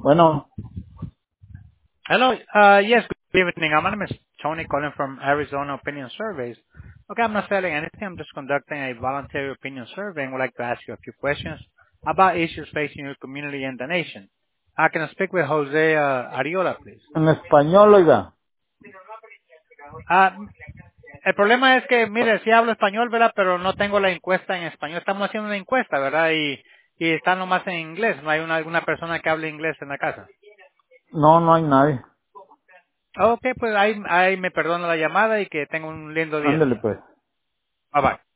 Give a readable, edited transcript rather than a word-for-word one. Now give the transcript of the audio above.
Bueno, Hello. Yes, good evening. My name is Tony calling from Arizona Opinion Surveys. Okay, I'm not selling anything. I'm just conducting a voluntary opinion survey and would like to ask you a few questions about issues facing your community and the nation. Can I speak with Jose Ariola, please? en español, oiga. Ah, el problema es que, mire, sí hablo español, ¿verdad? Pero no tengo la encuesta en español. Estamos haciendo una encuesta, ¿verdad? Y está nomás en inglés. No hay alguna persona que hable inglés en la casa. No, no hay nadie. Ok, pues ahí me perdona la llamada y que tenga un lindo día. Ándele pues. Bye bye.